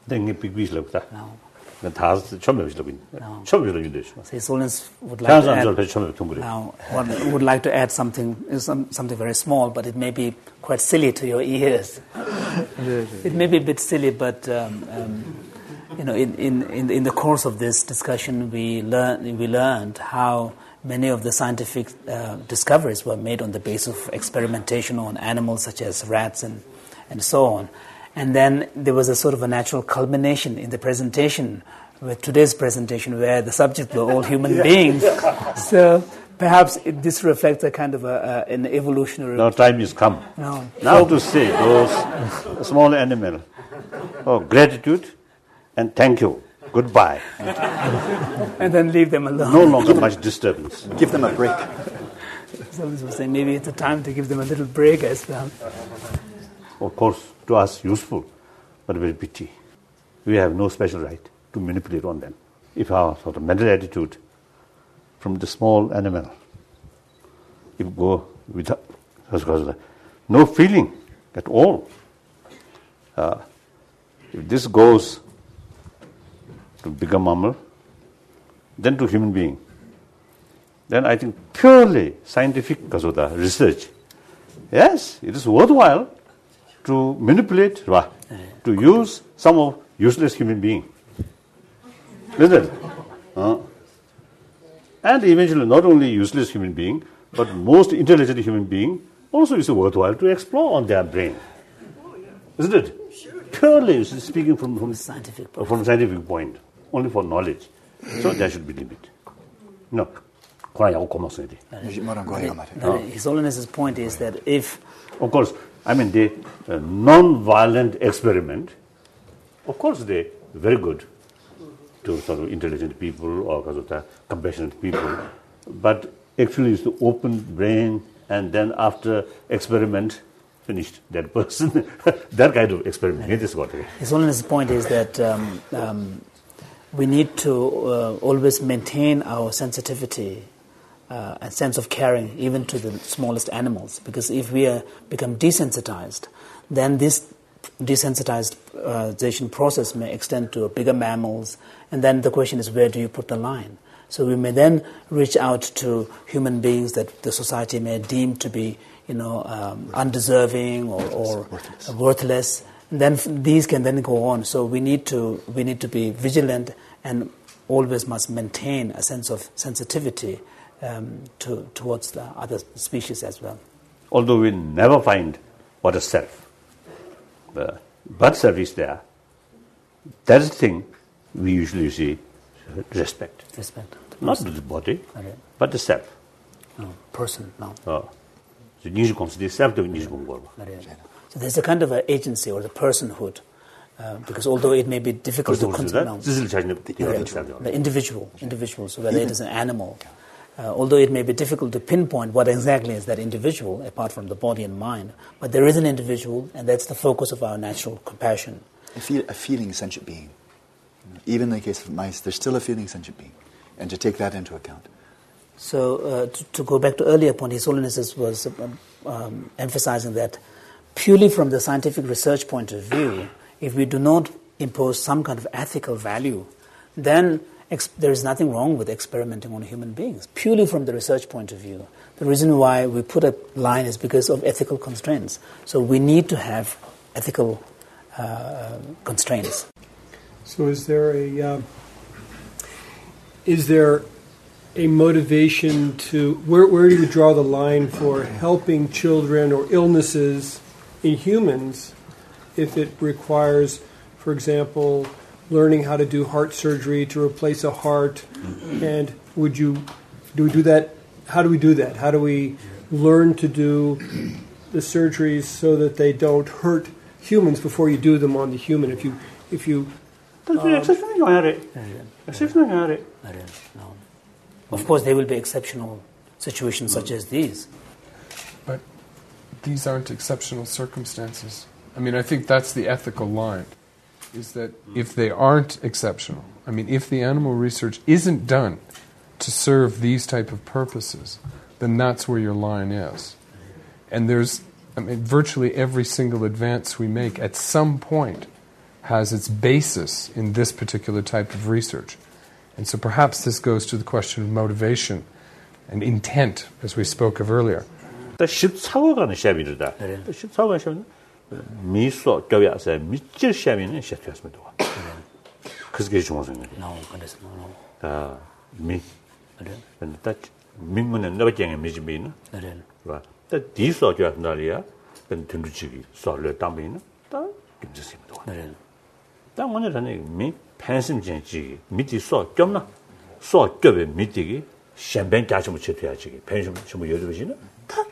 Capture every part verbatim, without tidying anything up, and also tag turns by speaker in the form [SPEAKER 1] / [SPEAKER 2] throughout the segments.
[SPEAKER 1] Then big bees look that.
[SPEAKER 2] No.
[SPEAKER 1] The task chum is looking.
[SPEAKER 2] No.
[SPEAKER 1] Chum is looking this.
[SPEAKER 2] So His Holiness would like to add,
[SPEAKER 1] add
[SPEAKER 2] now, one would like to add something, some, something very small, but it may be quite silly to your ears. It may be a bit silly, but um, um, you know, in, in, in, in the course of this discussion, we learn we learned how many of the scientific uh, discoveries were made on the basis of experimentation on animals such as rats and, and so on. And then there was a sort of a natural culmination in the presentation, with today's presentation, where the subject were all human beings. So perhaps it, this reflects a kind of a, a, an evolutionary...
[SPEAKER 1] Now time is come.
[SPEAKER 2] No.
[SPEAKER 1] Now to say those small animal, oh, gratitude and thank you, goodbye.
[SPEAKER 2] And then leave them alone.
[SPEAKER 1] No longer much disturbance.
[SPEAKER 3] Give them a break.
[SPEAKER 2] Someone was saying maybe it's a time to give them a little break as well.
[SPEAKER 1] Of course, to us useful, but very pity. We have no special right to manipulate on them. If our sort of mental attitude from the small animal, if go without no feeling at all, uh, if this goes to bigger mammal, then to human being, then I think purely scientific research, yes, it is worthwhile to manipulate, to use some of useless human being. Isn't it? Uh, and eventually not only useless human being, but most intelligent human being also is worthwhile to explore on their brain. Isn't it? Purely speaking from, from,
[SPEAKER 2] scientific
[SPEAKER 1] from scientific point, only for knowledge. So there should be limit. No.
[SPEAKER 2] His Holiness's point is that if...
[SPEAKER 1] Of course, I mean, the uh, non-violent experiment, of course, they're very good to sort of intelligent people or compassionate people. But actually, it's the open brain, and then after experiment, finished that person. That kind of experiment. It is what it is.
[SPEAKER 2] His Holiness's point is that um, um, we need to uh, always maintain our sensitivity Uh, a sense of caring even to the smallest animals, because if we uh, become desensitized, then this desensitization process may extend to bigger mammals, and then the question is, where do you put the line? So we may then reach out to human beings that the society may deem to be, you know, um, undeserving or, or worthless. worthless. And then f- these can then go on. So we need to we need to be vigilant and always must maintain a sense of sensitivity Um, to, towards the other species as well.
[SPEAKER 1] Although we never find what is self, uh, but self is there. That is the thing we usually see respect.
[SPEAKER 2] Respect.
[SPEAKER 1] Not the body,
[SPEAKER 2] okay.
[SPEAKER 1] but the self.
[SPEAKER 2] No, person, no.
[SPEAKER 1] Uh, so self
[SPEAKER 2] So there's a kind of an agency or the personhood, uh, because although it may be difficult to control, the individual, individual, so whether it is an animal. Uh, although it may be difficult to pinpoint what exactly is that individual, apart from the body and mind, but there is an individual, and that's the focus of our natural compassion.
[SPEAKER 3] A, feel, a feeling sentient being. Even in the case of mice, there's still a feeling sentient being, and to take that into account.
[SPEAKER 2] So uh, to, to go back to earlier point, His Holiness was um, um, emphasizing that purely from the scientific research point of view, if we do not impose some kind of ethical value, then Ex- there is nothing wrong with experimenting on human beings, purely from the research point of view. The reason why we put a line is because of ethical constraints. So we need to have ethical uh, constraints.
[SPEAKER 4] So is there a uh, is there a motivation to, where, where do you draw the line for helping children or illnesses in humans if it requires, for example, learning how to do heart surgery to replace a heart, and would you do we do that? How do we do that? How do we learn to do the surgeries so that they don't hurt humans before you do them on the human? If you, if you, um,
[SPEAKER 2] no. Of course, there will be exceptional situations such as these.
[SPEAKER 5] But these aren't exceptional circumstances. I mean, I think that's the ethical line. Is that if they aren't exceptional, I mean, if the animal research isn't done to serve these type of purposes, then that's where your line is. And there's, I mean, virtually every single advance we make at some point has its basis in this particular type of research. And so perhaps this goes to the question of motivation and intent, as we spoke of earlier.
[SPEAKER 1] 십사 가는 샤비르다. 십사 가 샤비는 미소 교야서 미칠 샤비는 샤트였습니다. 그게 중요해요.
[SPEAKER 2] No, 그래서 no.
[SPEAKER 1] 아, 미. 근데 딱 민문은 너밖에 미지미는.
[SPEAKER 2] 네.
[SPEAKER 1] 봐. 딱 디소 교야서리야. 근데 등주치기 소를 담비는 딱 김지습니다.
[SPEAKER 2] 네.
[SPEAKER 1] 딱 오늘은 미 팬심진지 미디소 겸나 소 교배 미디기 샴벤 가지고 쳐야지. 팬심 좀 여러분이는 딱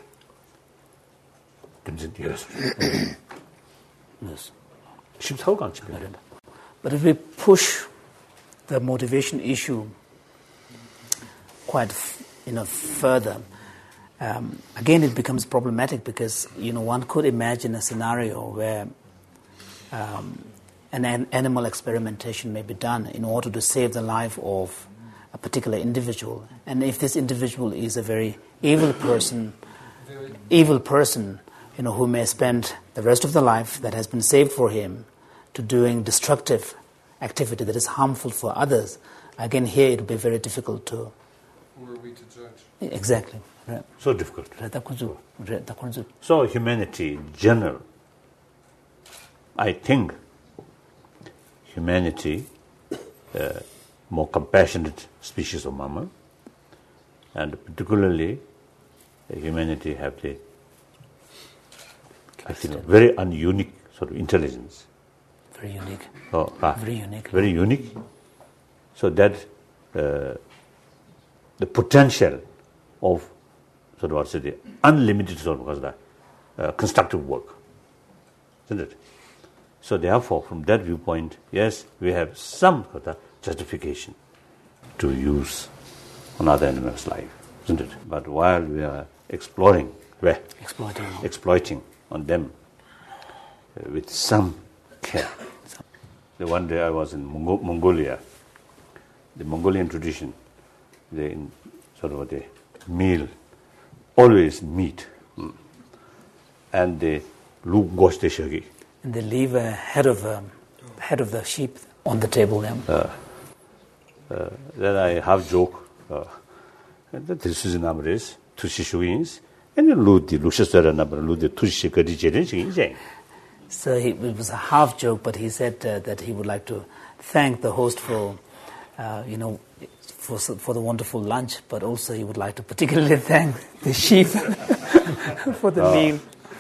[SPEAKER 1] 김진디였어.
[SPEAKER 2] Yes.
[SPEAKER 1] 십사 가 집니다.
[SPEAKER 2] But if we push the motivation issue quite, you know, further, um, again it becomes problematic because, you know, one could imagine a scenario where um, an, an animal experimentation may be done in order to save the life of a particular individual. And if this individual is a very evil person, evil person, you know, who may spend the rest of the life that has been saved for him to doing destructive activity that is harmful for others, again here it will be very difficult to...
[SPEAKER 5] Who are we to judge?
[SPEAKER 2] Exactly. Right.
[SPEAKER 1] So difficult.
[SPEAKER 2] Right.
[SPEAKER 1] So humanity in general, I think humanity, uh, more compassionate species of mammal, and particularly uh, humanity have the, I think, very ununique sort of intelligence.
[SPEAKER 2] Very unique.
[SPEAKER 1] Oh, ah,
[SPEAKER 2] very unique.
[SPEAKER 1] Very unique. So that uh, the potential of sort of what's the unlimited sort of the, uh, constructive work, isn't it? So therefore, from that viewpoint, yes, we have some sort of justification to use another animal's life, isn't it? But while we are exploring, where
[SPEAKER 2] exploiting,
[SPEAKER 1] exploiting on them uh, with some care. The one day I was in Mongo- Mongolia, the Mongolian tradition, they in sort of the meal, always meat, mm. and they look goshte shagi.
[SPEAKER 2] And they leave a head of a head of the sheep on the table. Yeah.
[SPEAKER 1] Uh, uh, then I have joke. Uh, that this is number is two shishwins, and you look the lushasara number, look the two shikadi jering.
[SPEAKER 2] So he, it was a half joke, but he said uh, that he would like to thank the host for, uh, you know, for for the wonderful lunch, but also he would like to particularly thank the sheep for the
[SPEAKER 1] uh,
[SPEAKER 2] meal.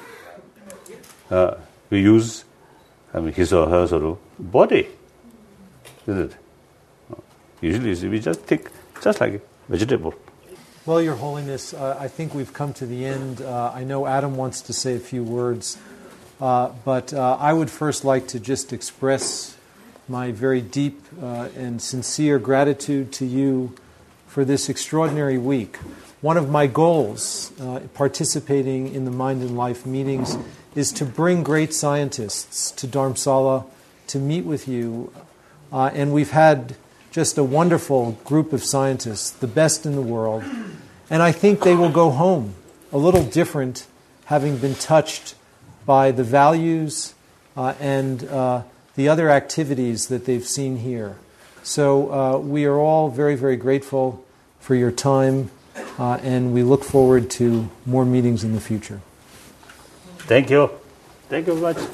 [SPEAKER 1] Uh, we use, I mean, his or her sort of body, isn't it? Usually we just take just like a vegetable.
[SPEAKER 6] Well, Your Holiness, uh, I think we've come to the end. Uh, I know Adam wants to say a few words. Uh, but uh, I would first like to just express my very deep uh, and sincere gratitude to you for this extraordinary week. One of my goals, uh, participating in the Mind and Life meetings, is to bring great scientists to Dharamsala to meet with you. Uh, and we've had just a wonderful group of scientists, the best in the world. And I think they will go home a little different, having been touched by the values uh, and uh, the other activities that they've seen here. So uh, we are all very, very grateful for your time, uh, and we look forward to more meetings in the future.
[SPEAKER 1] Thank you. Thank you very much.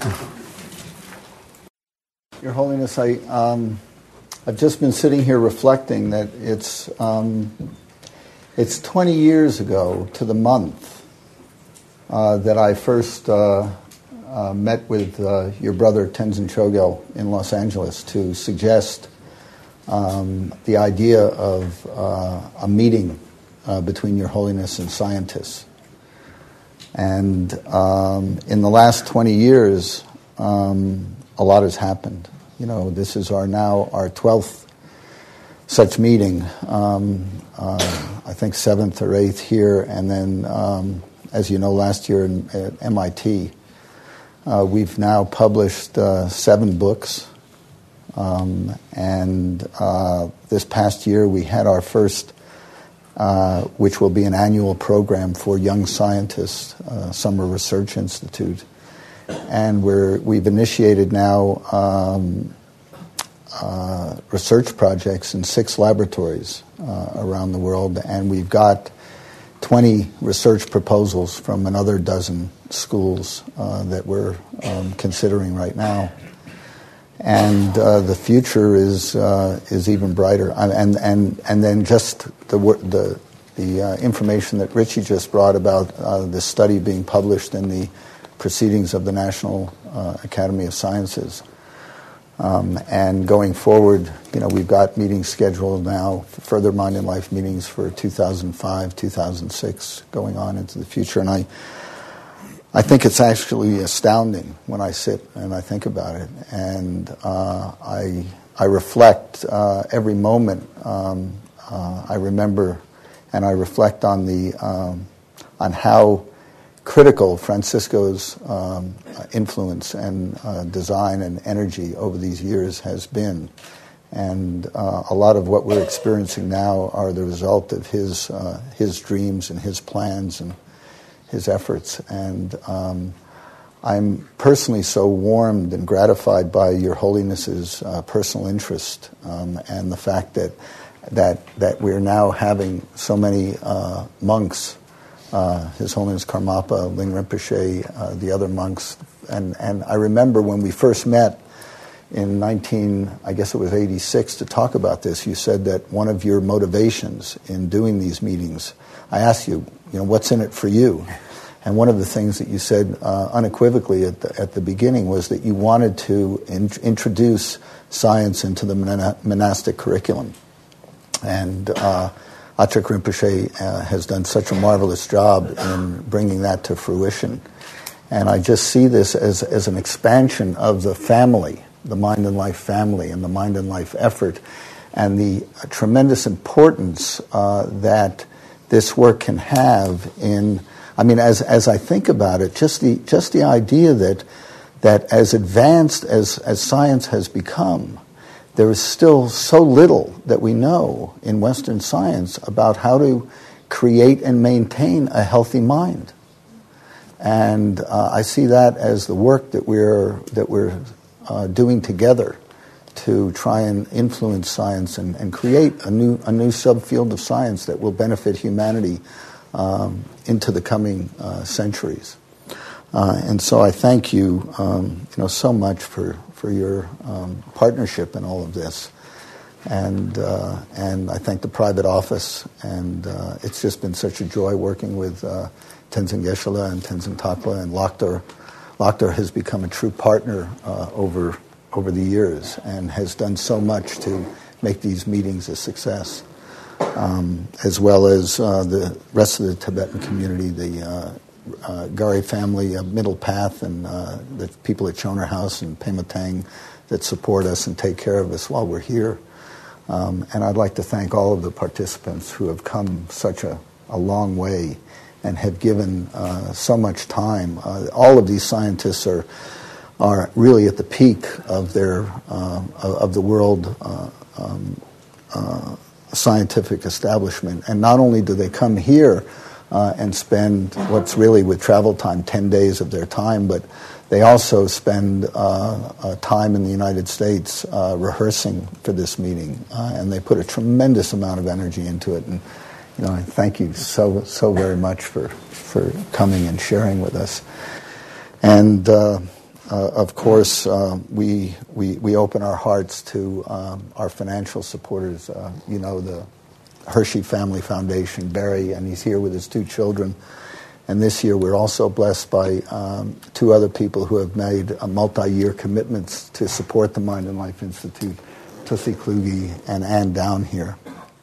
[SPEAKER 7] Your Holiness, I, um, I've just been sitting here reflecting that it's, um, it's twenty years ago to the month Uh, that I first uh, uh, met with uh, your brother Tenzin Chogyal in Los Angeles to suggest um, the idea of uh, a meeting uh, between Your Holiness and scientists. And um, in the last twenty years, um, a lot has happened. You know, this is our now our twelfth such meeting. Um, uh, I think seventh or eighth here, and then. Um, As you know, last year in, at M I T, uh, we've now published uh, seven books. Um, and uh, this past year we had our first, uh, which will be an annual program for young scientists, uh, Summer Research Institute. and we're, we've initiated now um, uh, research projects in six laboratories uh, around the world, and we've got twenty research proposals from another dozen schools uh, that we're um, considering right now. And uh, the future is uh, is even brighter. And and and then just the the the uh, information that Richie just brought about uh, this study being published in the Proceedings of the National uh, Academy of Sciences. Um, and going forward, you know, we've got meetings scheduled now, further Mind and Life meetings for two thousand five, two thousand six, going on into the future. And I, I think it's actually astounding when I sit and I think about it. And uh, I, I reflect uh, every moment. Um, uh, I remember, and I reflect on the um, on how critical Francisco's um, influence and uh, design and energy over these years has been. And uh, a lot of what we're experiencing now are the result of his uh, his dreams and his plans and his efforts. And um, I'm personally so warmed and gratified by Your Holiness's uh, personal interest um, and the fact that that that we're now having so many uh, monks. Uh, His Holiness Karmapa, Ling Rinpoche, uh, the other monks, and, and I remember when we first met in nineteen, I guess it was eighty-six, to talk about this. You said that one of your motivations in doing these meetings, I asked you, you know, what's in it for you? And one of the things that you said uh, unequivocally at the, at the beginning was that you wanted to in- introduce science into the mon- monastic curriculum, and. Uh, Achak Rinpoche uh, has done such a marvelous job in bringing that to fruition. And I just see this as, as an expansion of the family, the Mind and Life family and the Mind and Life effort, and the tremendous importance uh, that this work can have in, I mean, as as I think about it, just the just the idea that that as advanced as, as science has become, there is still so little that we know in Western science about how to create and maintain a healthy mind. And uh, I see that as the work that we're that we're uh, doing together to try and influence science and, and create a new a new subfield of science that will benefit humanity um, into the coming uh, centuries. Uh, and so I thank you, um, you know, so much for. for your um, partnership in all of this. And uh, and I thank the private office, and uh, it's just been such a joy working with uh, Tenzin Geshe-la and Tenzin Takla, and Lakhdar. Lakhdar has become a true partner uh, over over the years and has done so much to make these meetings a success, um, as well as uh, the rest of the Tibetan community, the uh, Uh, Gari family, uh, Middle Path, and uh, the people at Choner House and Pema Tang that support us and take care of us while we're here. Um, and I'd like to thank all of the participants who have come such a, a long way and have given uh, so much time. Uh, all of these scientists are are really at the peak of their uh, of the world uh, um, uh, scientific establishment. And not only do they come here Uh, and spend what's really with travel time ten days of their time, but they also spend uh, uh, time in the United States uh, rehearsing for this meeting, uh, and they put a tremendous amount of energy into it. And you know, I thank you so so very much for for coming and sharing with us. And uh, uh, of course, uh, we we we open our hearts to um, our financial supporters. Uh, you know, the Hershey Family Foundation, Barry, and he's here with his two children. And this year we're also blessed by um, two other people who have made a multi-year commitments to support the Mind and Life Institute, Tussi Kluge and Ann Down here.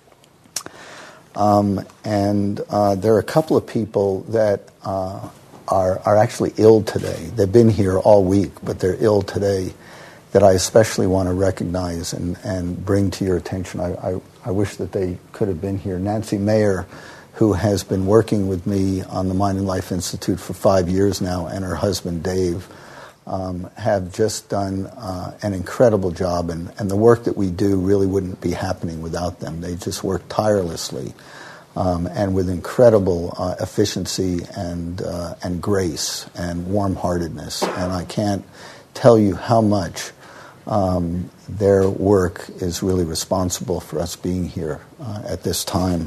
[SPEAKER 7] Um, and uh, there are a couple of people that uh, are, are actually ill today. They've been here all week, but they're ill today, that I especially want to recognize and, and bring to your attention. I, I, I wish that they could have been here. Nancy Mayer, who has been working with me on the Mind and Life Institute for five years now, and her husband Dave, um, have just done uh, an incredible job. And, and the work that we do really wouldn't be happening without them. They just work tirelessly um, and with incredible uh, efficiency and uh, and grace and warm-heartedness. And I can't tell you how much um, their work is really responsible for us being here uh, at this time.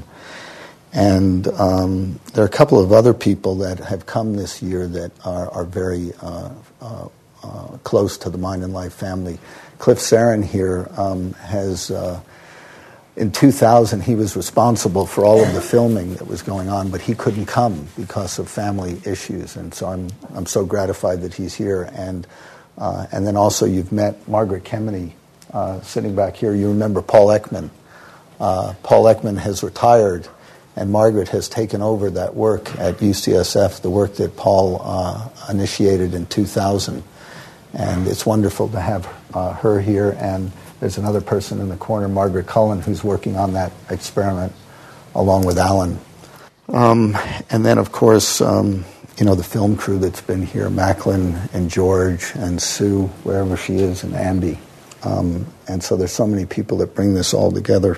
[SPEAKER 7] And um, there are a couple of other people that have come this year that are, are very uh, uh, uh, close to the Mind and Life family. Cliff Sarin here um, has, uh, in two thousand, he was responsible for all of the filming that was going on, but he couldn't come because of family issues. And so I'm I'm so gratified that he's here. And uh, and then also you've met Margaret Kemeny uh, sitting back here. You remember Paul Ekman. Uh, Paul Ekman has retired, and Margaret has taken over that work at U C S F, the work that Paul uh, initiated in two thousand. And it's wonderful to have uh, her here. And there's another person in the corner, Margaret Cullen, who's working on that experiment along with Alan. Um, and then, of course, um, you know, the film crew that's been here, Macklin and George and Sue, wherever she is, and Andy. Um, and so there's so many people that bring this all together.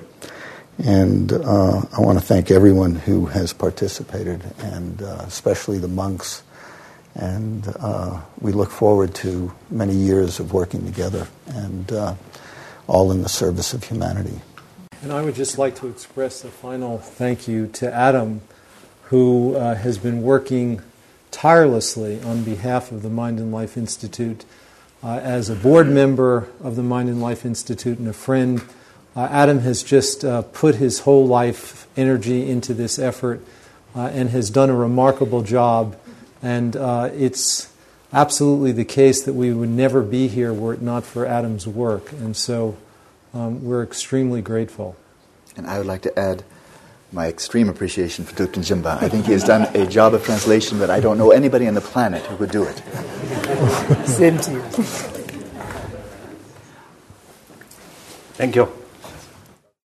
[SPEAKER 7] And uh, I want to thank everyone who has participated, and uh, especially the monks. And uh, we look forward to many years of working together, and uh, all in the service of humanity.
[SPEAKER 6] And I would just like to express a final thank you to Adam, who uh, has been working tirelessly on behalf of the Mind and Life Institute uh, as a board member of the Mind and Life Institute and a friend. Uh, Adam has just uh, put his whole life energy into this effort uh, and has done a remarkable job. And uh, it's absolutely the case that we would never be here were it not for Adam's work. And so um, we're extremely grateful.
[SPEAKER 3] And I would like to add my extreme appreciation for Thupten Jinpa. I think he has done a job of translation that I don't know anybody on the planet who could do it.
[SPEAKER 2] Same to you.
[SPEAKER 1] Thank you.